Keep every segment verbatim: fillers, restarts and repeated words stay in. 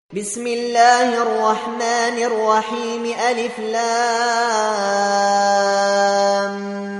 بسم الله الرحمن الرحيم ألف لام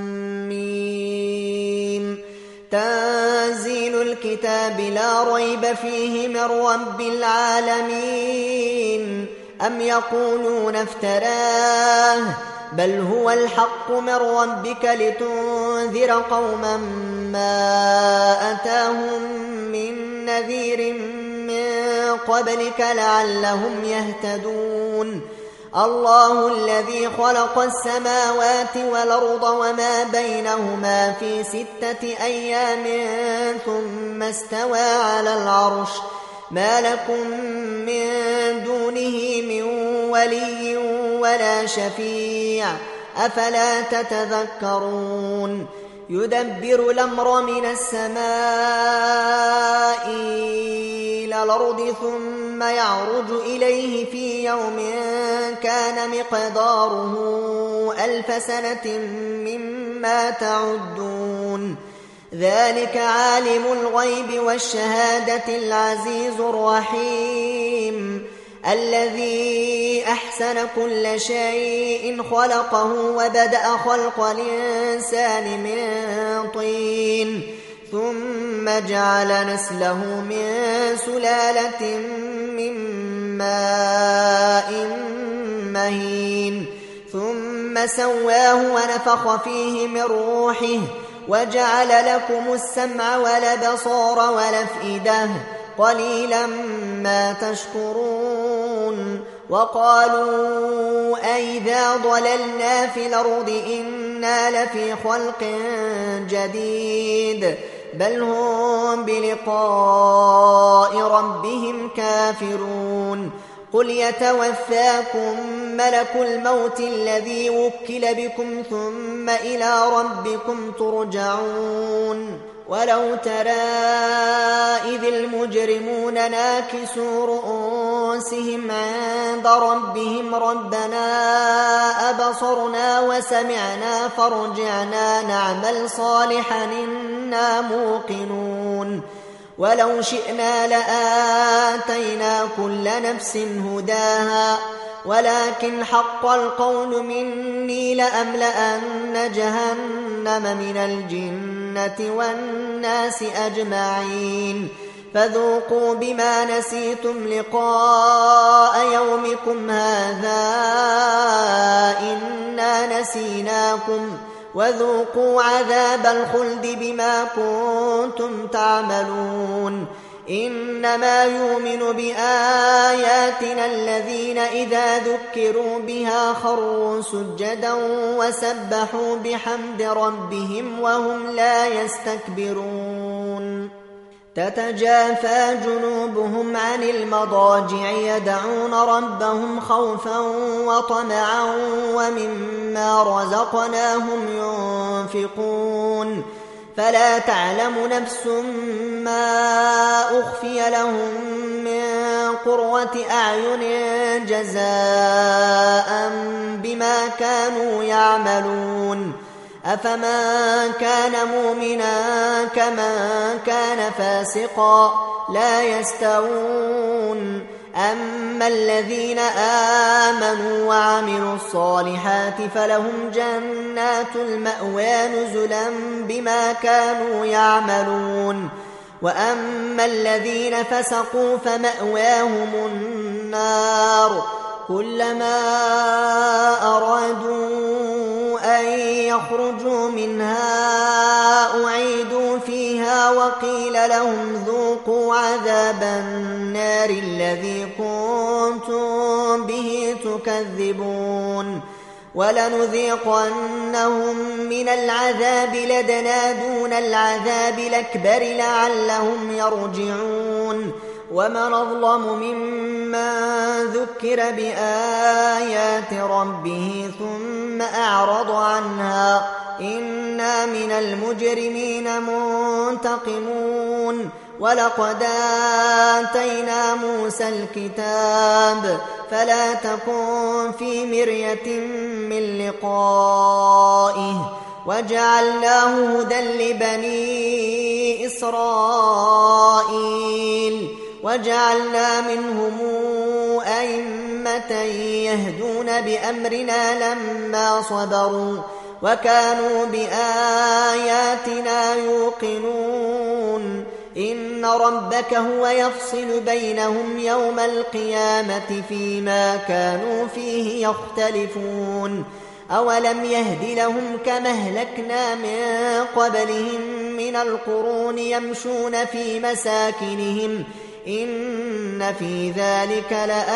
ميم تنزيل الكتاب لا ريب فيه من رب العالمين أم يقولون افتراه بل هو الحق من ربك لتنذر قوما ما أتاهم من نذير من قبلك لعلهم يهتدون الله الذي خلق السماوات والأرض وما بينهما في ستة أيام ثم استوى على العرش ما لكم من دونه من ولي ولا شفيع أفلا تتذكرون يدبر الأمر من السماء إلى الأرض ثم يعرج إليه في يوم كان مقداره ألف سنة مما تعدون ذلك عالم الغيب والشهادة العزيز الرحيم الذي أحسن كل شيء خلقه وبدأ خلق الإنسان من طين ثم جعل نسله من سلالة من ماء مهين ثم سواه ونفخ فيه من روحه وجعل لكم السمع والأبصار والأفئدة قليلا ما تشكرون وقالوا أئذا ضللنا في الأرض إنا لفي خلق جديد بل هم بلقاء ربهم كافرون قل يتوفاكم ملك الموت الذي وكل بكم ثم إلى ربكم ترجعون ولو ترى إذ المجرمون ناكسوا رؤوسهم عند ربهم ربنا أبصرنا وسمعنا فارجعنا نعمل صالحا إنا موقنون ولو شئنا لآتينا كل نفس هداها ولكن حق القول مني لأملأن جهنم من الجنة والناس أجمعين فذوقوا بما نسيتم لقاء يومكم هذا إنا نسيناكم وذوقوا عذاب الخلد بما كنتم تعملون إنما يؤمن بآياتنا الذين إذا ذكروا بها خروا سجدا وسبحوا بحمد ربهم وهم لا يستكبرون تتجافى جنوبهم عن المضاجع يدعون ربهم خوفا وطمعا ومما رزقناهم ينفقون فلا تعلم نفس ما أخفي لهم من قرة أعين جزاء بما كانوا يعملون أفمن كان مؤمنا كمن كان فاسقا لا يستوون أما الذين آمنوا وعملوا الصالحات فلهم جنات المأوى نزلا بما كانوا يعملون وأما الذين فسقوا فمأواهم النار كلما أرادوا أن يخرجوا منها أعيدوا فيها وقيل لهم ذوقوا عذاب النار الذي كنتم به تكذبون ولنذيقنهم من العذاب لدنا دون العذاب الأكبر لعلهم يرجعون ومن أظلم ممن ذكر بآيات ربه ثم أعرض عنها إنا من المجرمين منتقمون ولقد آتينا موسى الكتاب فلا تكن في مرية من لقائه وجعلناه هدى لبني إسرائيل وجعلنا منهم أئمة يهدون بأمرنا لما صبروا وكانوا بآياتنا يوقنون إن ربك هو يفصل بينهم يوم القيامة فيما كانوا فيه يختلفون أولم يهد لهم كما أهلكنا من قبلهم من القرون يمشون في مساكنهم إن في ذلك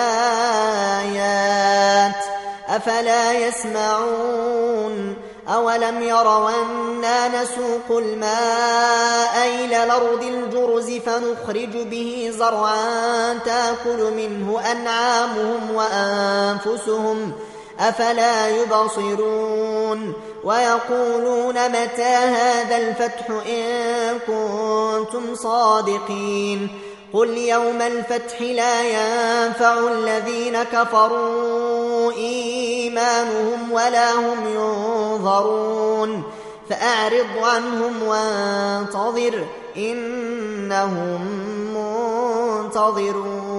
لآيات أفلا يسمعون أولم يروا أنا نسوق الماء إلى الأرض الجرز فنخرج به زرعا تأكل منه أنعامهم وأنفسهم أفلا يبصرون ويقولون متى هذا الفتح إن كنتم صادقين قل يوم الفتح لا ينفع الذين كفروا إيمانهم ولا هم ينظرون فأعرض عنهم وانتظر إنهم منتظرون.